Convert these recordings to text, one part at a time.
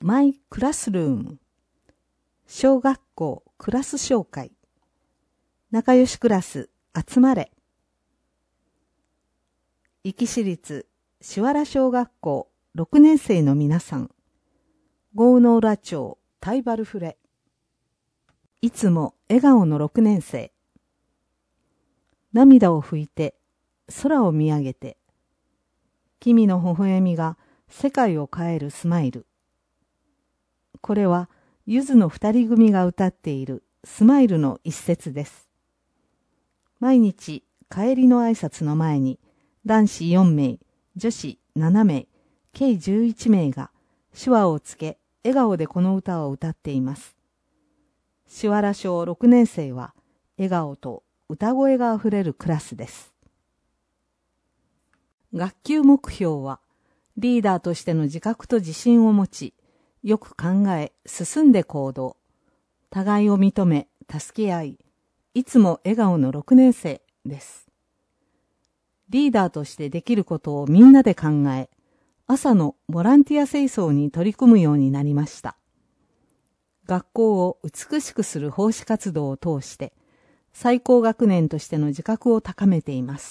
マイクラスルーム、小学校クラス紹介、仲良しクラス集まれ。壱岐市立檜原小学校6年生の皆さん、郷ノ浦町タイバルフレ。いつも笑顔の6年生。涙を拭いて、空を見上げて、君の微笑みが世界を変えるスマイル。これはゆずの二人組が歌っているスマイルの一節です。毎日帰りの挨拶の前に男子4名、女子7名、計11名が手話をつけ笑顔でこの歌を歌っています。檜原小6年生は笑顔と歌声があふれるクラスです。学級目標はリーダーとしての自覚と自信を持ち、よく考え進んで行動、互いを認め助け合い、いつも笑顔の6年生です。リーダーとしてできることをみんなで考え、朝のボランティア清掃に取り組むようになりました。学校を美しくする奉仕活動を通して、最高学年としての自覚を高めています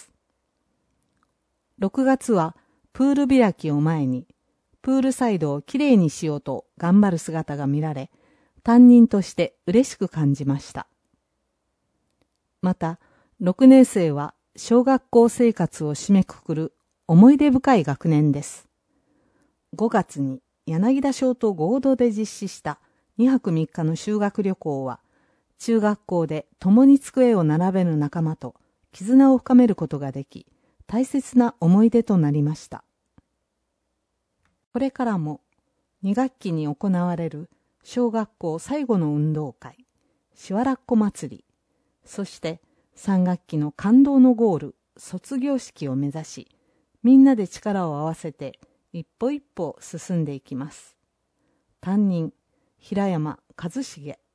。6月はプール開きを前に、プールサイドをきれいにしようと頑張る姿が見られ、担任として嬉しく感じました。また、6年生は小学校生活を締めくくる思い出深い学年です。5月に柳田小と合同で実施した2泊3日の修学旅行は、中学校で共に机を並べる仲間と絆を深めることができ、大切な思い出となりました。これからも2学期に行われる小学校最後の運動会、しわらっこ祭り、そして3学期の感動のゴール、卒業式を目指し、みんなで力を合わせて一歩一歩進んでいきます。担任、平山和重。